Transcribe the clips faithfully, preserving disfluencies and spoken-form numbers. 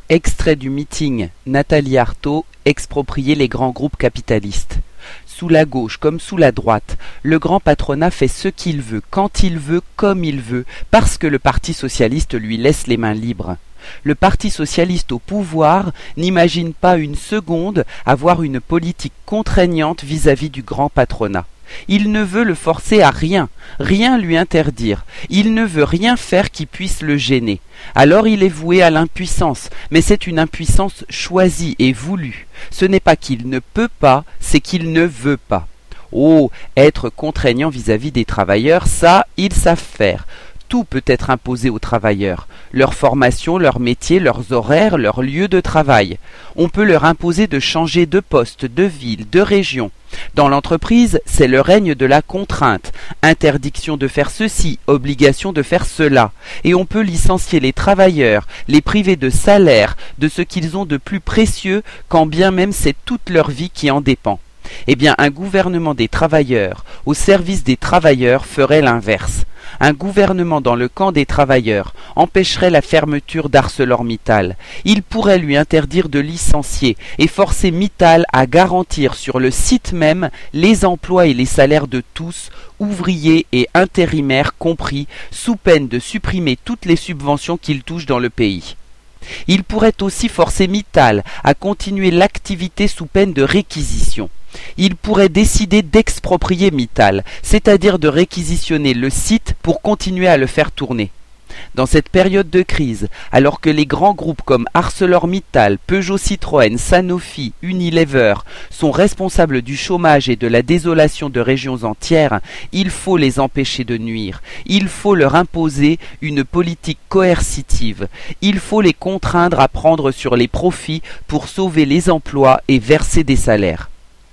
Extrait du meeting Nathalie Arthaud, exproprier les grands groupes capitalistes. Sous la gauche comme sous la droite, le grand patronat fait ce qu'il veut, quand il veut, comme il veut, parce que le Parti socialiste lui laisse les mains libres. Le Parti socialiste au pouvoir n'imagine pas une seconde avoir une politique contraignante vis-à-vis du grand patronat. Il ne veut le forcer à rien, rien lui interdire. Il ne veut rien faire qui puisse le gêner. Alors il est voué à l'impuissance, mais c'est une impuissance choisie et voulue. Ce n'est pas qu'il ne peut pas, c'est qu'il ne veut pas. Oh, être contraignant vis-à-vis des travailleurs, ça, ils savent faire. Tout peut être imposé aux travailleurs, leur formation, leur métier, leurs horaires, leur lieu de travail. On peut leur imposer de changer de poste, de ville, de région. Dans l'entreprise, c'est le règne de la contrainte, interdiction de faire ceci, obligation de faire cela. Et on peut licencier les travailleurs, les priver de salaire, de ce qu'ils ont de plus précieux, quand bien même c'est toute leur vie qui en dépend. Eh bien, un gouvernement des travailleurs, au service des travailleurs, ferait l'inverse. Un gouvernement dans le camp des travailleurs empêcherait la fermeture d'ArcelorMittal. Il pourrait lui interdire de licencier et forcer Mittal à garantir sur le site même les emplois et les salaires de tous, ouvriers et intérimaires compris, sous peine de supprimer toutes les subventions qu'il touche dans le pays. Il pourrait aussi forcer Mittal à continuer l'activité sous peine de réquisition. Il pourrait décider d'exproprier Mittal, c'est-à-dire de réquisitionner le site pour continuer à le faire tourner. Dans cette période de crise, alors que les grands groupes comme ArcelorMittal, Peugeot-Citroën, Sanofi, Unilever sont responsables du chômage et de la désolation de régions entières, il faut les empêcher de nuire. Il faut leur imposer une politique coercitive. Il faut les contraindre à prendre sur les profits pour sauver les emplois et verser des salaires.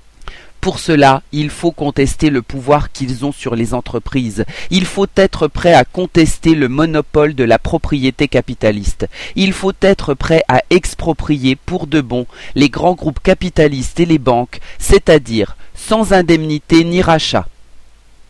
Pour cela, il faut contester le pouvoir qu'ils ont sur les entreprises. Il faut être prêt à contester le monopole de la propriété capitaliste. Il faut être prêt à exproprier pour de bon les grands groupes capitalistes et les banques, c'est-à-dire sans indemnité ni rachat.